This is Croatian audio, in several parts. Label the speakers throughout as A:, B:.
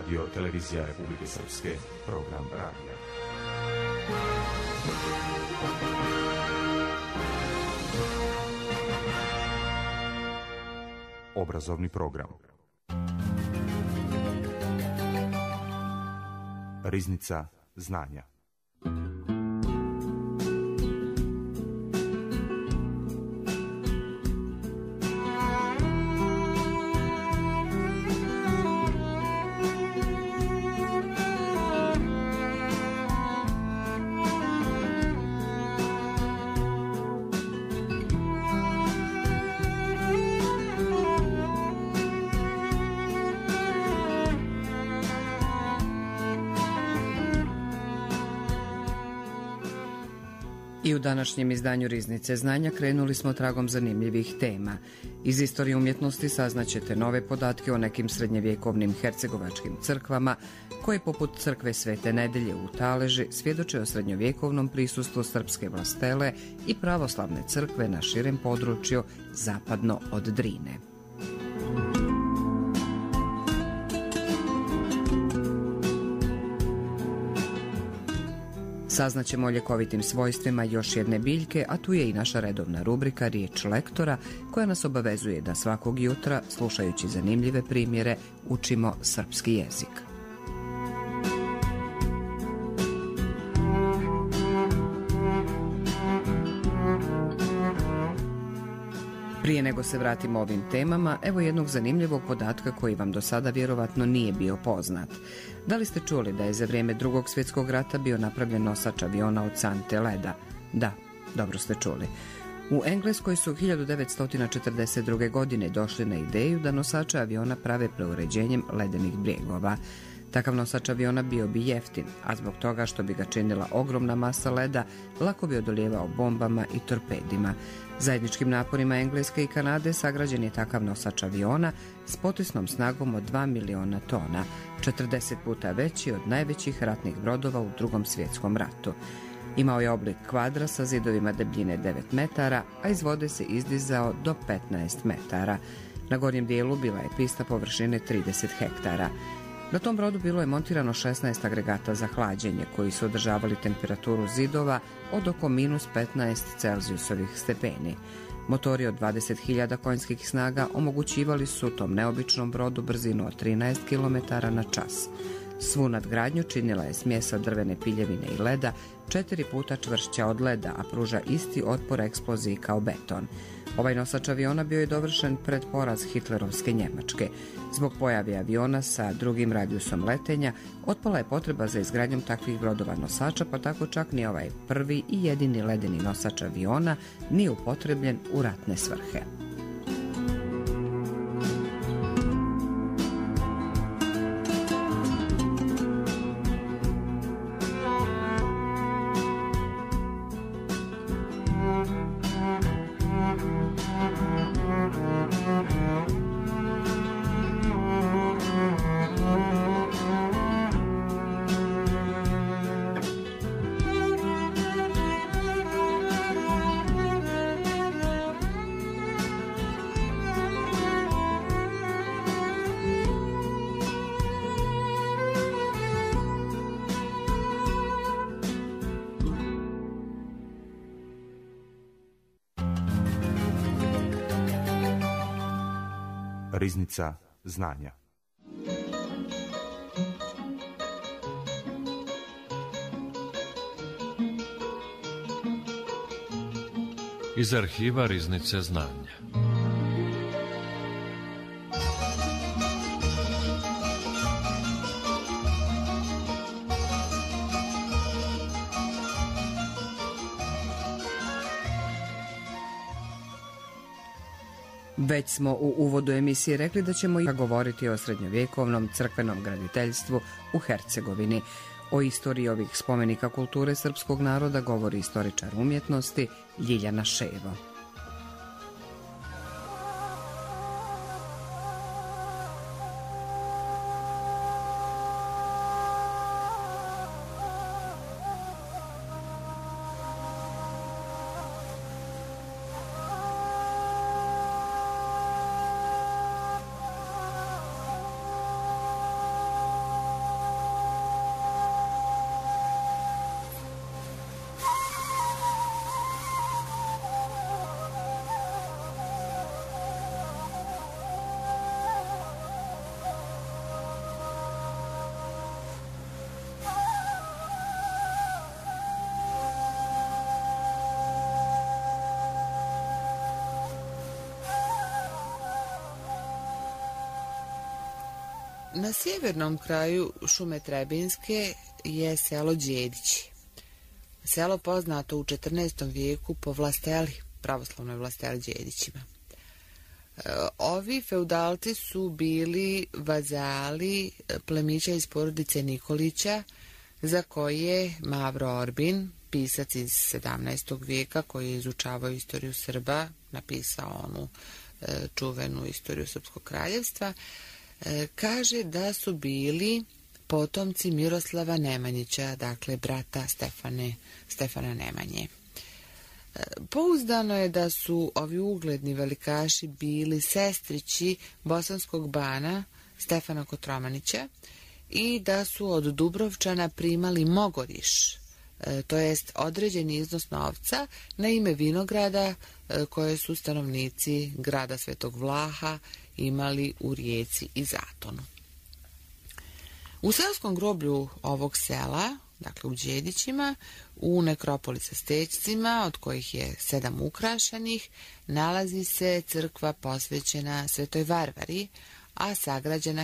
A: Radio Televizija Republike Srpske, program radija. Obrazovni program. Riznica znanja.
B: I u današnjem izdanju Riznice znanja krenuli smo tragom zanimljivih tema. Iz istorije umjetnosti saznaćete nove podatke o nekim srednjevjekovnim hercegovačkim crkvama, koje poput crkve Svete Nedelje u Taleži svjedoče o srednjovjekovnom prisustvu srpske vlastele i pravoslavne crkve na širem području zapadno od Drine. Saznaćemo o ljekovitim svojstvima još jedne biljke, a tu je i naša redovna rubrika Riječ lektora, koja nas obavezuje da svakog jutra, slušajući zanimljive primjere, učimo srpski jezik. Prije nego se vratimo ovim temama, evo jednog zanimljivog podatka koji vam do sada vjerovatno nije bio poznat. Da li ste čuli da je za vrijeme Drugog svjetskog rata bio napravljen nosač aviona od sante leda? Da, dobro ste čuli. U Engleskoj su 1942. godine došli na ideju da nosače aviona prave preuređenjem ledenih brijegova. Takav nosač aviona bio bi jeftin, a zbog toga što bi ga činila ogromna masa leda, lako bi odolijevao bombama i torpedima. Zajedničkim naporima Engleske i Kanade sagrađen je takav nosač aviona s potisnom snagom od 2 miliona tona, 40 puta veći od najvećih ratnih brodova u Drugom svjetskom ratu. Imao je oblik kvadra sa zidovima debljine 9 metara, a iz vode se izdizao do 15 metara. Na gornjem dijelu bila je pista površine 30 hektara. Na tom brodu bilo je montirano 16 agregata za hlađenje koji su održavali temperaturu zidova od oko minus 15 Celzijusovih stepeni. Motori od 20.000 konjskih snaga omogućivali su tom neobičnom brodu brzinu od 13 km na čas. Svu nadgradnju činila je smjesa drvene piljevine i leda, 4 puta čvršća od leda, a pruža isti otpor eksploziji kao beton. Ovaj nosač aviona bio je dovršen pred poraz hitlerovske Njemačke. Zbog pojave aviona sa drugim radijusom letenja, otpala je potreba za izgradnjom takvih brodova nosača, pa tako čak ni ovaj prvi i jedini ledeni nosač aviona nije upotrebljen u ratne svrhe.
A: Riznica znanja.
C: Iz arhiva Riznice znanja.
B: Već smo u uvodu emisije rekli da ćemo i govoriti o srednjovjekovnom crkvenom graditeljstvu u Hercegovini. O istoriji ovih spomenika kulture srpskog naroda govori istoričar umjetnosti Ljiljana Ševo.
D: Na sjevernom kraju šume Trebinske je selo Đedići. Selo poznato u 14. vijeku po vlasteli, pravoslavnoj vlasteli Đedićima. Ovi feudalci su bili vazali plemića iz porodice Nikolića, za koje Mavro Orbin, pisac iz 17. vijeka koji je izučavao istoriju Srba, napisao onu čuvenu istoriju Srpskog kraljevstva, kaže da su bili potomci Miroslava Nemanjića, dakle brata Stefana Nemanje. Pouzdano je da su ovi ugledni velikaši bili sestrići bosanskog bana Stefana Kotromanića i da su od Dubrovčana primali mogoriš, to jest određeni iznos novca na ime vinograda koje su stanovnici grada Svetog Vlaha imali u Rijeci i Zatonu. U seoskom groblju ovog sela, dakle u Đedićima, u nekropoli sa stećcima, od kojih je 7 ukrašenih, nalazi se crkva posvećena Svetoj Varvari, a sagrađena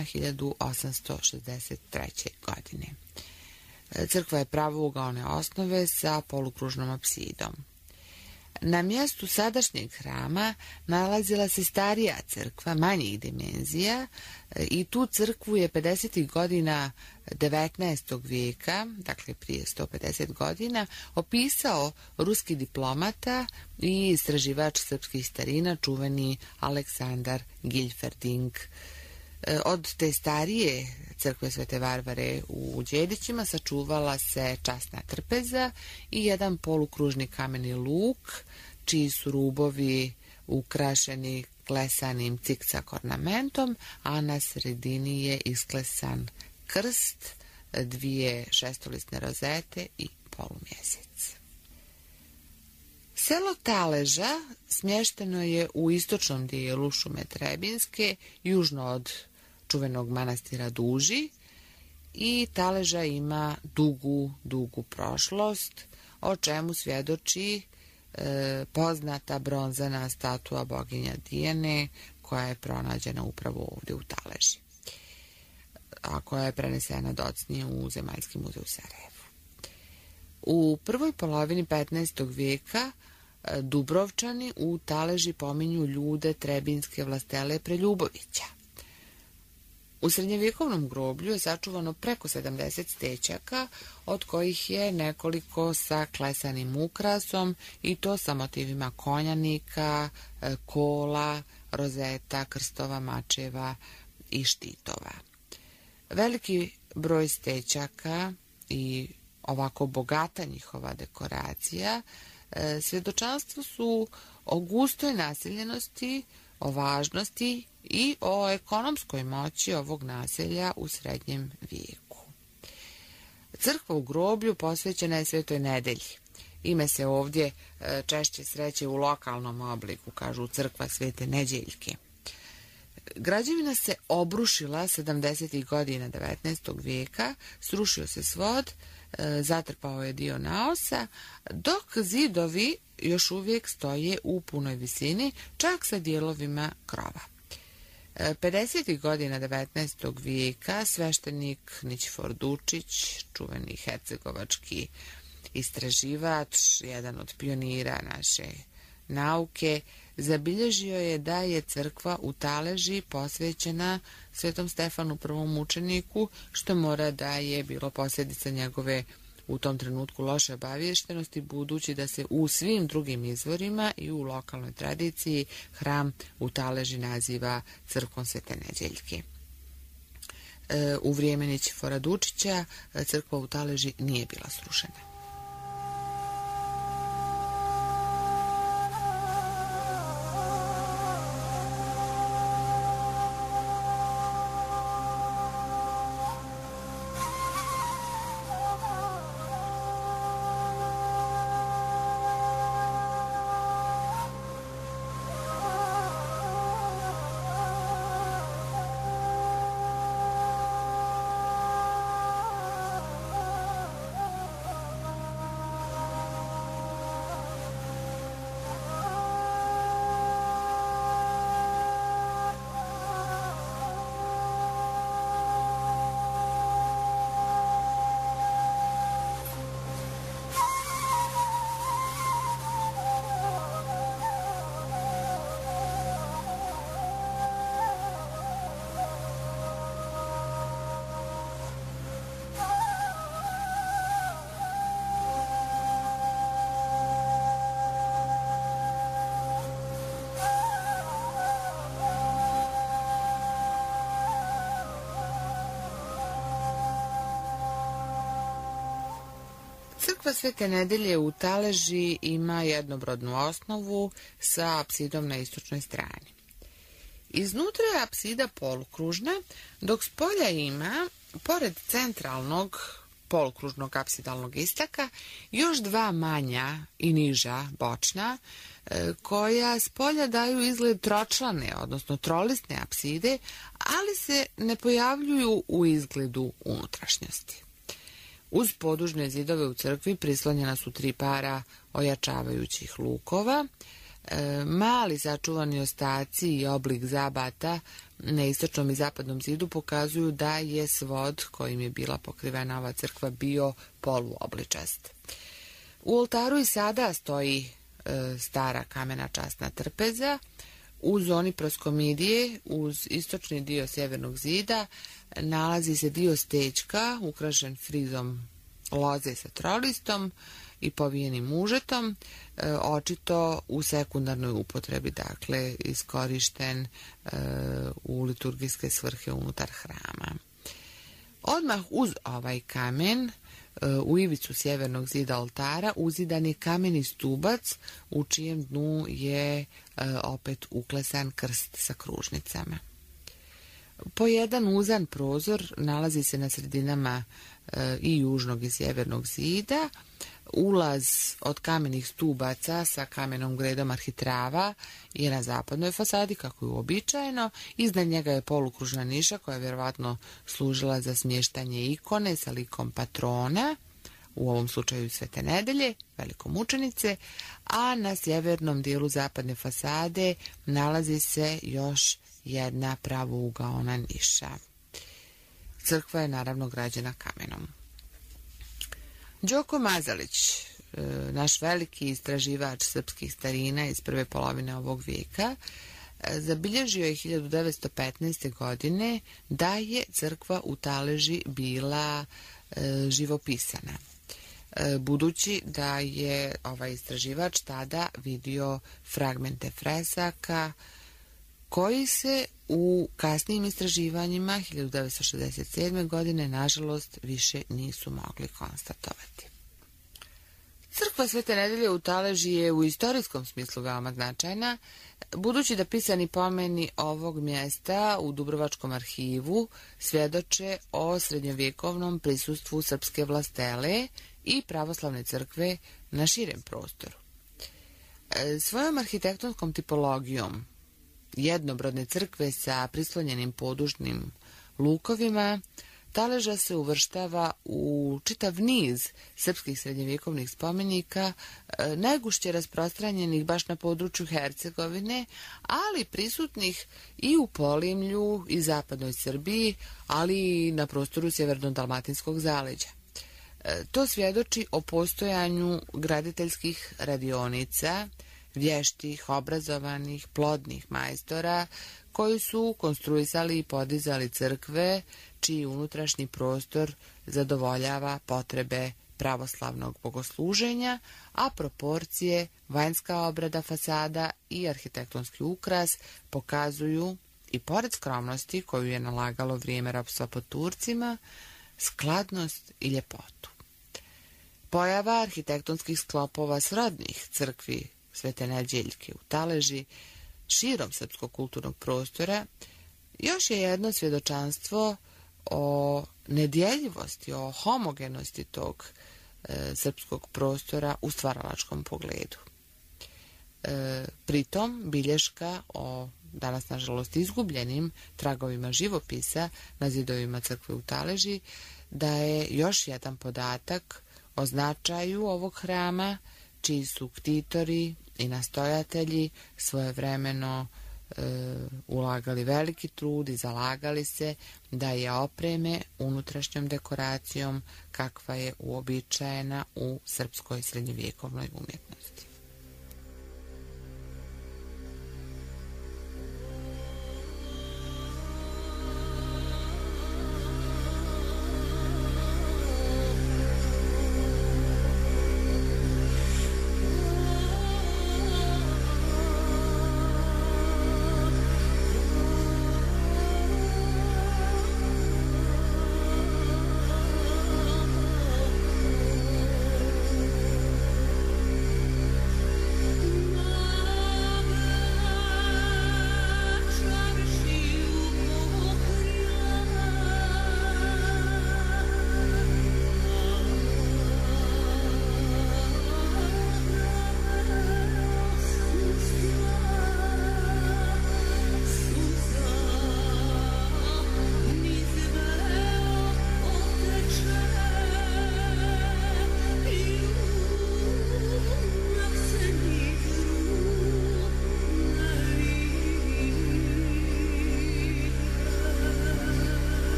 D: 1863. godine. Crkva je pravougaone osnove sa polukružnom apsidom. Na mjestu sadašnjeg hrama nalazila se starija crkva manjih dimenzija i tu crkvu je 50. godina 19. vijeka, dakle prije 150 godina, opisao ruski diplomata i istraživač srpskih starina, čuveni Aleksandar Giljferding. Od te starije crkve Svete Varvare u Đedićima sačuvala se časna trpeza i jedan polukružni kameni luk, čiji su rubovi ukrašeni klesanim cikcak ornamentom, a na sredini je isklesan krst, 2 šestolisne rozete i polumjesec. Selo Taleža smješteno je u istočnom dijelu šume Trebinske, južno od čuvenog manastira Duži, i Taleža ima dugu prošlost, o čemu svjedoči poznata bronzana statua boginja Dijane, koja je pronađena upravo ovdje u Taleži, a koja je prenesena docnije u Zemaljski muzej u Sarajevu. U prvoj polovini 15. vijeka Dubrovčani u Taleži pominju ljude Trebinske vlastele Preljubovića. U srednjevjekovnom groblju je sačuvano preko 70 stećaka, od kojih je nekoliko sa klesanim ukrasom i to sa motivima konjanika, kola, rozeta, krstova, mačeva i štitova. Veliki broj stećaka i ovako bogata njihova dekoracija svjedočanstvo su o gustoj naseljenosti, o važnosti i o ekonomskoj moći ovog naselja u srednjem vijeku. Crkva u groblju posvećena je Svetoj Nedelji. Ime se ovdje češće sreće u lokalnom obliku, kažu crkva Svete Neđeljke. Građevina se obrušila 70. godina 19. vijeka, srušio se svod, zatrpao je dio naosa, dok zidovi još uvijek stoje u punoj visini, čak sa dijelovima krova. 50. godina 19. vijeka sveštenik Nićifor Dučić, čuveni hercegovački istraživač, jedan od pionira naše nauke, zabilježio je da je crkva u Taleži posvećena Svetom Stefanu prvom mučeniku, što mora da je bilo posljedica njegove u tom trenutku loše obaviještenosti, budući da se u svim drugim izvorima i u lokalnoj tradiciji hram u Taleži naziva crkvom Svete Neđeljke. U vrijeme Nićifora Dučića crkva u Taleži nije bila srušena. Crkva Svete Nedelje u Taleži ima jednobrodnu osnovu sa apsidom na istočnoj strani. Iznutra je apsida polukružna, dok s polja ima, pored centralnog polukružnog apsidalnog istaka, još dva manja i niža bočna, koja s polja daju izgled tročlane, odnosno trolistne apside, ali se ne pojavljuju u izgledu unutrašnjosti. Uz podužne zidove u crkvi prislonjena su 3 para ojačavajućih lukova. Mali sačuvani ostaci i oblik zabata na istočnom i zapadnom zidu pokazuju da je svod kojim je bila pokrivena ova crkva bio poluobličast. U oltaru i sada stoji stara kamena časna trpeza. U zoni proskomidije, uz istočni dio sjevernog zida, nalazi se dio stećka ukrašen frizom loze sa trolistom i povijenim užetom, očito u sekundarnoj upotrebi, dakle iskorišten u liturgijske svrhe unutar hrama. Odmah uz ovaj kamen, u ivicu sjevernog zida oltara, uzidan je kameni stubac u čijem dnu je opet uklesan krst sa kružnicama. Po jedan uzan prozor nalazi se na sredinama i južnog i sjevernog zida. Ulaz od kamenih stubaca sa kamenom gredom arhitrava je na zapadnoj fasadi, kako je uobičajeno. Iznad njega je polukružna niša koja je vjerovatno služila za smještanje ikone sa likom patrona, u ovom slučaju Svete Nedelje, velikomučenice, a na sjevernom dijelu zapadne fasade nalazi se još jedna pravougaona niša. Crkva je naravno građena kamenom. Đoko Mazalić, naš veliki istraživač srpskih starina iz prve polovine ovog vijeka, zabilježio je 1915. godine da je crkva u Taleži bila živopisana, budući da je ovaj istraživač tada vidio fragmente fresaka koji se u kasnijim istraživanjima 1967. godine nažalost više nisu mogli konstatovati. Crkva Svete Nedelje u Taleži je u istorijskom smislu veoma značajna, budući da pisani pomeni ovog mjesta u Dubrovačkom arhivu svjedoče o srednjovjekovnom prisustvu srpske vlastele i pravoslavne crkve na širem prostoru. Svojom arhitektonskom tipologijom jednobrodne crkve sa prislonjenim podužnim lukovima, Taleža se uvrštava u čitav niz srpskih srednjevjekovnih spomenika, najgušće rasprostranjenih baš na području Hercegovine, ali prisutnih i u Polimlju i zapadnoj Srbiji, ali i na prostoru sjeverno-dalmatinskog zaleđa. To svjedoči o postojanju graditeljskih radionica, vještih, obrazovanih, plodnih majstora koji su konstruisali i podizali crkve čiji unutrašnji prostor zadovoljava potrebe pravoslavnog bogosluženja, a proporcije, vanjska obrada fasada i arhitektonski ukras pokazuju, i pored skromnosti koju je nalagalo vrijeme ropstva pod Turcima, skladnost i ljepotu. Pojava arhitektonskih sklopova srodnih crkvi Svete Nedeljke u Taleži širom srpskog kulturnog prostora još je jedno svjedočanstvo o nedjeljivosti, o homogenosti tog srpskog prostora u stvaralačkom pogledu. Pritom bilješka o danas nažalost izgubljenim tragovima živopisa na zidovima crkve u Taleži daje još jedan podatak o značaju ovog hrama, čiji su ktitori i nastojatelji svojevremeno ulagali veliki trud i zalagali se da je opreme unutrašnjom dekoracijom kakva je uobičajena u srpskoj srednjevjekovnoj umjetnosti.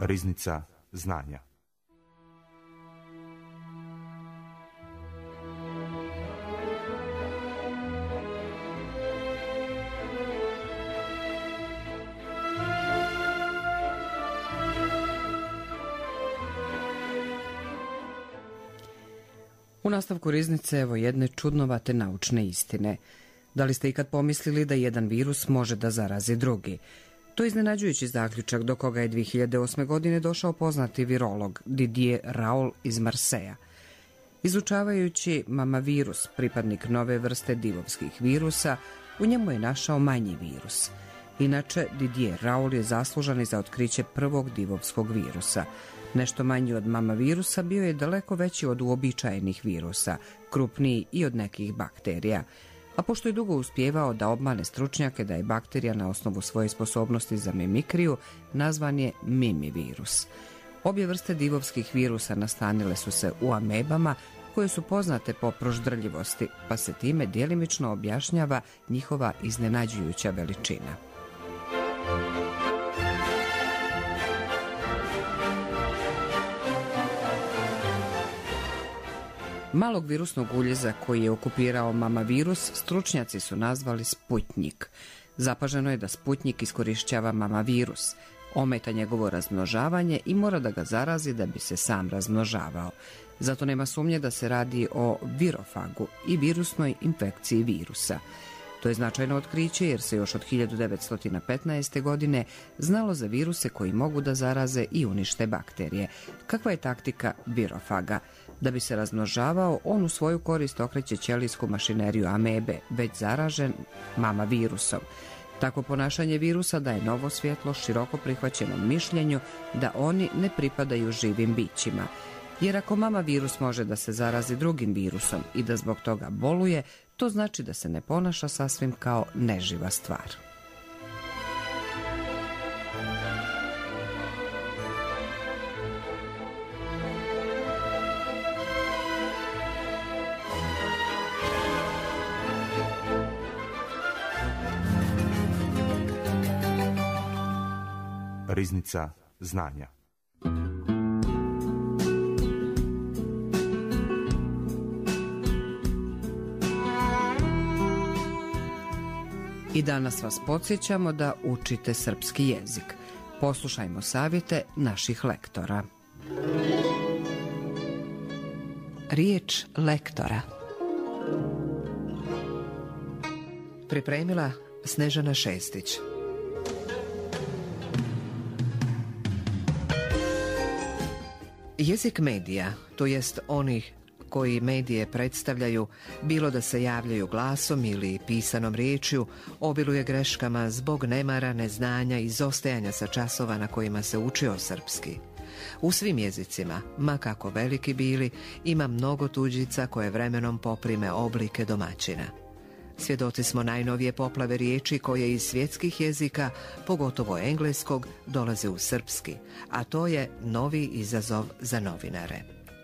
A: Riznica znanja.
B: U nastavku riznice evo jedne čudnovate naučne istine. Da li ste ikad pomislili da jedan virus može da zarazi drugi? To je iznenađujući zaključak do koga je 2008. godine došao poznati virolog Didier Raoult iz Marseja. Izučavajući mamavirus, pripadnik nove vrste divovskih virusa, u njemu je našao manji virus. Inače, Didier Raoult je zaslužan i za otkriće prvog divovskog virusa. Nešto manji od mamavirusa bio je daleko veći od uobičajenih virusa, krupniji i od nekih bakterija. A pošto je dugo uspijevao da obmane stručnjake da je bakterija na osnovu svoje sposobnosti za mimikriju, nazvan je mimivirus. Obje vrste divovskih virusa nastanile su se u amebama, koje su poznate po proždrljivosti, pa se time djelimično objašnjava njihova iznenađujuća veličina. Malog virusnog uljeza koji je okupirao mamavirus stručnjaci su nazvali Sputnjik. Zapaženo je da Sputnjik iskorišćava mamavirus, ometa njegovo razmnožavanje i mora da ga zarazi da bi se sam razmnožavao. Zato nema sumnje da se radi o virofagu i virusnoj infekciji virusa. To je značajno otkriće jer se još od 1915. godine znalo za viruse koji mogu da zaraze i unište bakterije. Kakva je taktika virofaga? Da bi se razmnožavao, on u svoju korist okreće ćelijsku mašineriju amebe, već zaražen mamavirusom. Takvo ponašanje virusa daje novo svjetlo široko prihvaćenom mišljenju da oni ne pripadaju živim bićima. Jer ako mamavirus može da se zarazi drugim virusom i da zbog toga boluje, to znači da se ne ponaša sasvim kao neživa stvar.
A: Riznica znanja.
B: I danas vas podsjećamo da učite srpski jezik. Poslušajmo savjete naših lektora. Riječ lektora. Pripremila Snežana Šestić. Jezik medija, to jest onih koji medije predstavljaju, bilo da se javljaju glasom ili pisanom riječju, obiluje greškama zbog nemara, neznanja i izostajanja sa časova na kojima se učio srpski. U svim jezicima, ma kako veliki bili, ima mnogo tuđica koje vremenom poprime oblike domaćina. Svjedoci smo najnovije poplave riječi koje iz svjetskih jezika, pogotovo engleskog, dolaze u srpski, a to je novi izazov za novinare.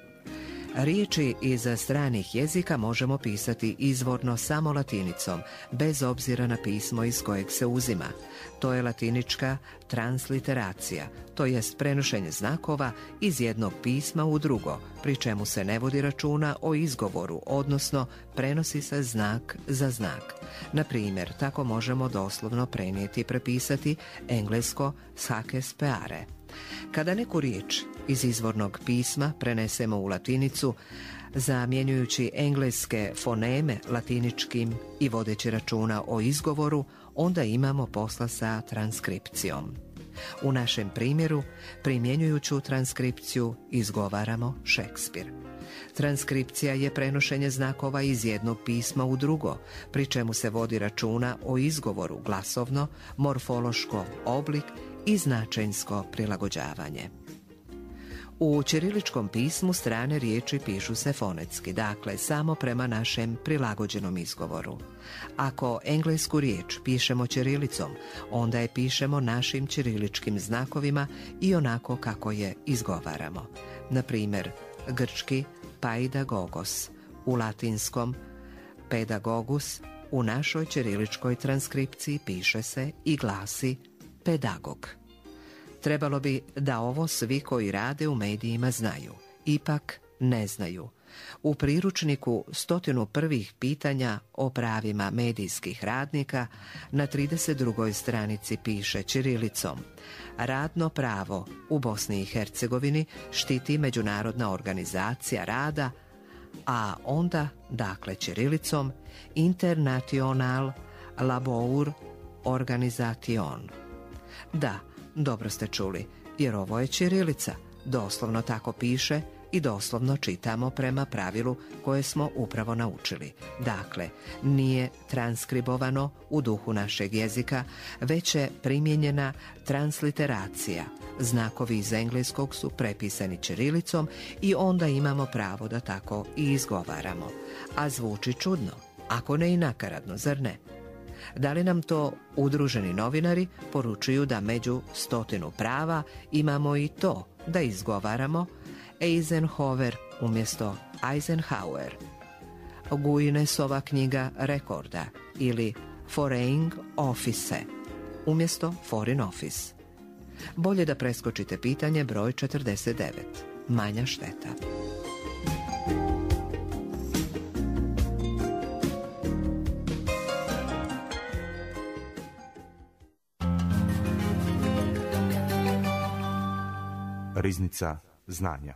B: Riječi iz stranih jezika možemo pisati izvorno samo latinicom, bez obzira na pismo iz kojeg se uzima. To je latinička transliteracija, to jest prenošenje znakova iz jednog pisma u drugo, pri čemu se ne vodi računa o izgovoru, odnosno prenosi se znak za znak. Na primjer, tako možemo doslovno prenijeti i prepisati englesko sake speare. Kada neku riječ iz izvornog pisma prenesemo u latinicu, zamjenjujući engleske foneme latiničkim i vodeći računa o izgovoru, onda imamo posla sa transkripcijom. U našem primjeru, primjenjujuću transkripciju, izgovaramo Šekspir. Transkripcija je prenošenje znakova iz jednog pisma u drugo, pri čemu se vodi računa o izgovoru glasovno, morfološko oblik i značenjsko prilagođavanje. U ćiriličkom pismu strane riječi pišu se fonetski, dakle samo prema našem prilagođenom izgovoru. Ako englesku riječ pišemo ćirilicom, onda je pišemo našim ćiriličkim znakovima i onako kako je izgovaramo. Na primjer, grčki paidagogos, u latinskom pedagogus, u našoj ćiriličkoj transkripciji piše se i glasi pedagog.
E: Trebalo bi da ovo svi koji rade u medijima znaju. Ipak ne znaju. U priručniku 101 pitanja o pravima medijskih radnika na 32. stranici piše ćirilicom: radno pravo u Bosni i Hercegovini štiti Međunarodna organizacija rada, a onda, dakle ćirilicom, International Labour Organization. Da, dobro ste čuli, jer ovo je ćirilica, doslovno tako piše i doslovno čitamo prema pravilu koje smo upravo naučili. Dakle, nije transkribovano u duhu našeg jezika, već je primijenjena transliteracija. Znakovi iz engleskog su prepisani ćirilicom i onda imamo pravo da tako i izgovaramo. A zvuči čudno, ako ne i nakaradno, zar ne? Da li nam to udruženi novinari poručuju da među 100 prava imamo i to da izgovaramo Eisenhower umjesto Eisenhower, Guinnessova knjiga rekorda ili Foreign Office umjesto Foreign Office. Bolje da preskočite pitanje broj 49. Manja šteta.
A: Riznica znanja.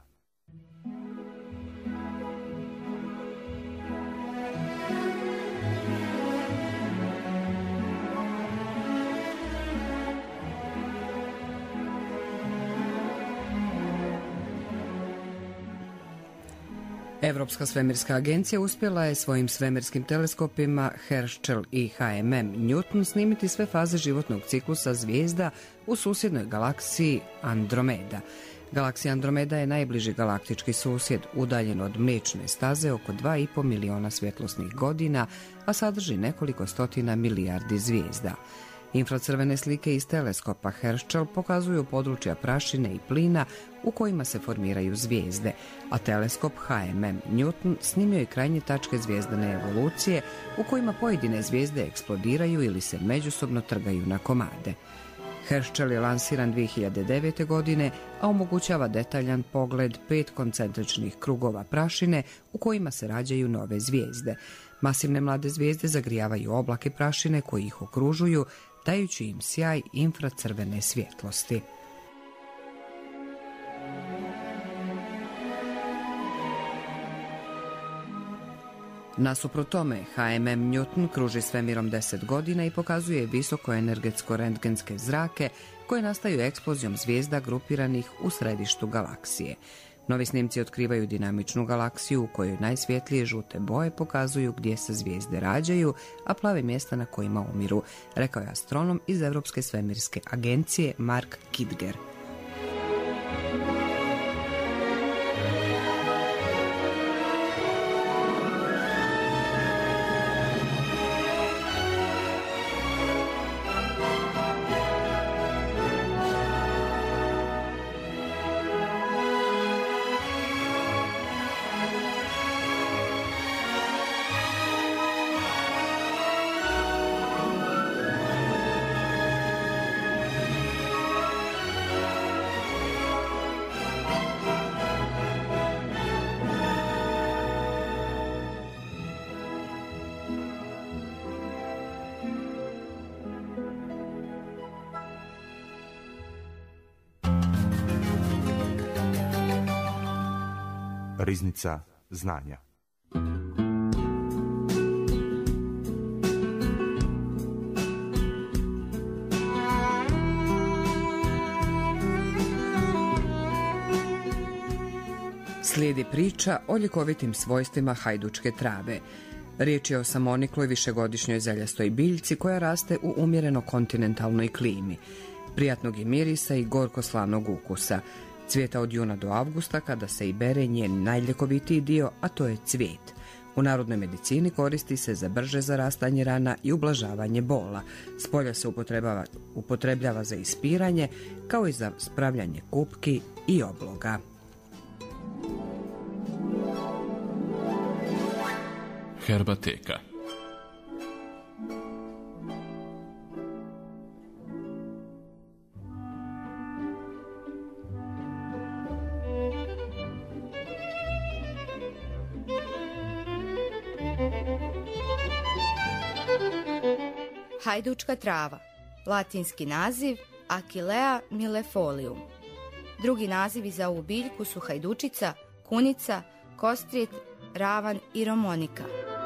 B: Europska svemirska agencija uspjela je svojim svemirskim teleskopima Herschel i HMM Newton snimiti sve faze životnog ciklusa zvijezda u susjednoj galaksiji Andromeda. Galaksija Andromeda je najbliži galaktički susjed, udaljen od Mliječne staze oko 2,5 miliona svjetlosnih godina, a sadrži nekoliko stotina milijardi zvijezda. Infracrvene slike iz teleskopa Herschel pokazuju područja prašine i plina u kojima se formiraju zvijezde, a teleskop HMM Newton snimio je krajnje tačke zvijezdane evolucije u kojima pojedine zvijezde eksplodiraju ili se međusobno trgaju na komade. Herschel je lansiran 2009. godine, a omogućava detaljan pogled 5 koncentričnih krugova prašine u kojima se rađaju nove zvijezde. Masivne mlade zvijezde zagrijavaju oblake prašine koji ih okružuju, dajući im sjaj infracrvene svjetlosti. Nasuprot tome, HMM Newton kruži svemirom 10 godina i pokazuje visokoenergetsko rentgenske zrake koje nastaju eksplozijom zvijezda grupiranih u središtu galaksije. Novi snimci otkrivaju dinamičnu galaksiju u kojoj najsvjetlije žute boje pokazuju gdje se zvijezde rađaju, a plave mjesta na kojima umiru, rekao je astronom iz Europske svemirske agencije Mark Kidger.
A: Riznica znanja.
B: Slijedi priča o ljekovitim svojstvima hajdučke trave. Riječ je o samonikloj višegodišnjoj zeljastoj biljci koja raste u umjereno kontinentalnoj klimi. Prijatnog je mirisa i gorko-slavnog ukusa. Cvijeta od juna do avgusta kada se i bere njen najljekovitiji dio, a to je cvijet. U narodnoj medicini koristi se za brže zarastanje rana i ublažavanje bola. S polja se upotrebljava za ispiranje, kao i za spravljanje kupki i obloga.
F: Herbateka.
G: Hajdučka trava, latinski naziv Achillea millefolium. Drugi nazivi za ovu biljku su hajdučica, kunica, kostrit, ravan i romonika.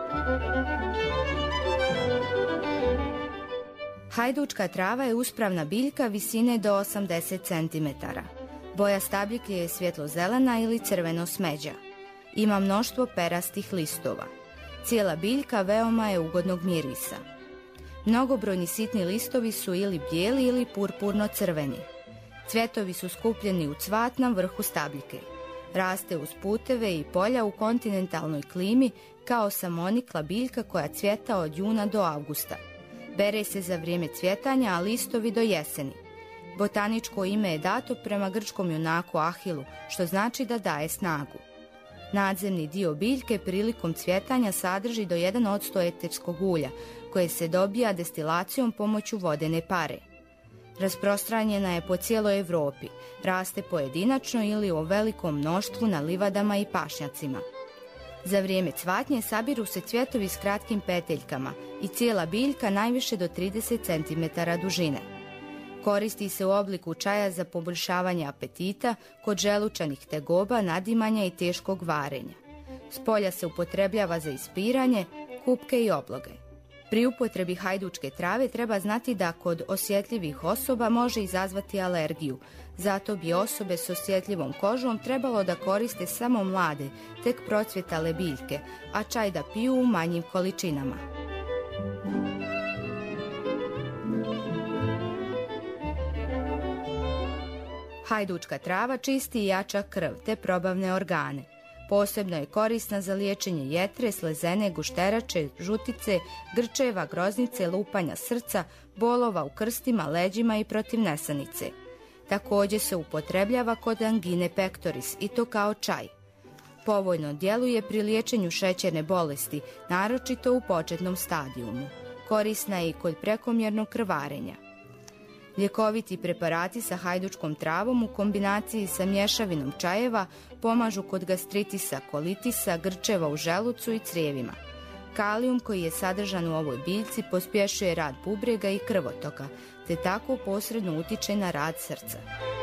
G: Hajdučka trava je uspravna biljka visine do 80 cm. Boja stabljike je svjetlo-zelena ili crveno smeđa. Ima mnoštvo perastih listova. Cijela biljka veoma je ugodnog mirisa. Mnogobrojni sitni listovi su ili bijeli ili purpurno-crveni. Cvjetovi su skupljeni u cvat na vrhu stabljike. Raste uz puteve i polja u kontinentalnoj klimi kao samonikla biljka koja cvjeta od juna do avgusta. Bere se za vrijeme cvjetanja, a listovi do jeseni. Botaničko ime je dato prema grčkom junaku Ahilu, što znači da daje snagu. Nadzemni dio biljke prilikom cvjetanja sadrži do 1% eterskog ulja, koje se dobija destilacijom pomoću vodene pare. Rasprostranjena je po cijeloj Europi, raste pojedinačno ili u velikom mnoštvu na livadama i pašnjacima. Za vrijeme cvatnje sabiru se cvjetovi s kratkim peteljkama i cijela biljka najviše do 30 cm dužine. Koristi se u obliku čaja za poboljšavanje apetita, kod želučanih tegoba, nadimanja i teškog varenja. S polja se upotrebljava za ispiranje, kupke i obloge. Pri upotrebi hajdučke trave treba znati da kod osjetljivih osoba može izazvati alergiju, zato bi osobe s osjetljivom kožom trebalo da koriste samo mlade, tek procvjetale biljke, a čaj da piju u manjim količinama. Hajdučka trava čisti i jača krv te probavne organe. Posebno je korisna za liječenje jetre, slezene, gušterače, žutice, grčeva, groznice, lupanja srca, bolova u krstima, leđima i protiv nesanice. Također se upotrebljava kod angine pectoris i to kao čaj. Povoljno djeluje pri liječenju šećerne bolesti, naročito u početnom stadijumu. Korisna je i kod prekomjernog krvarenja. Ljekoviti preparati sa hajdučkom travom u kombinaciji sa mješavinom čajeva pomažu kod gastritisa, kolitisa, grčeva u želucu i crijevima. Kalijum koji je sadržan u ovoj biljci pospješuje rad bubrega i krvotoka, te tako posredno utiče na rad srca.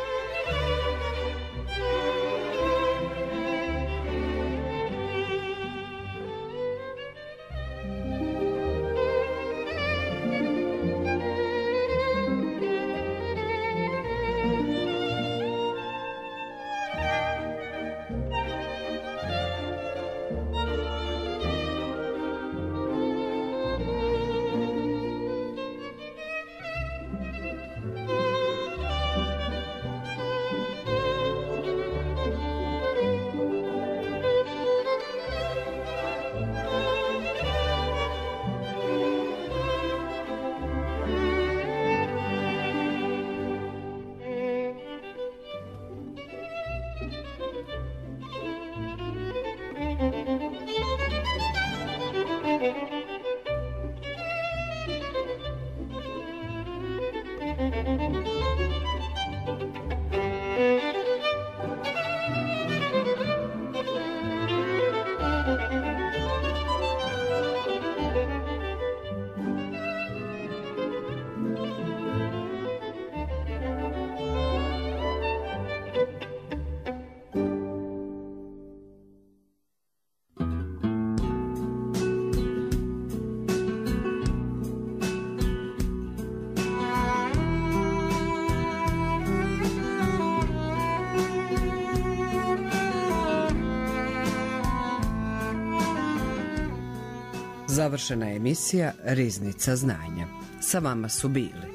B: Završena je emisija Riznica znanja. Sa vama su bili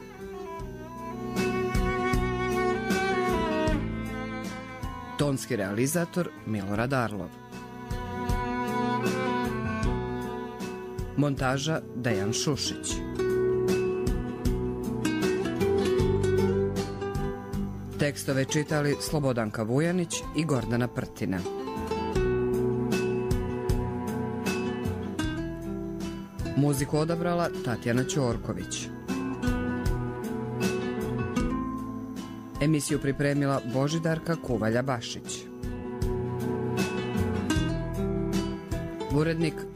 B: tonski realizator Milorad Arlov, montaža Dejan Šušić, tekstove čitali Slobodanka Vujanić i Gordana Prtina. Muziku odabrala Tatjana Ćorković. Emisiju pripremila Božidarka Kuvalja Bašić. Urednik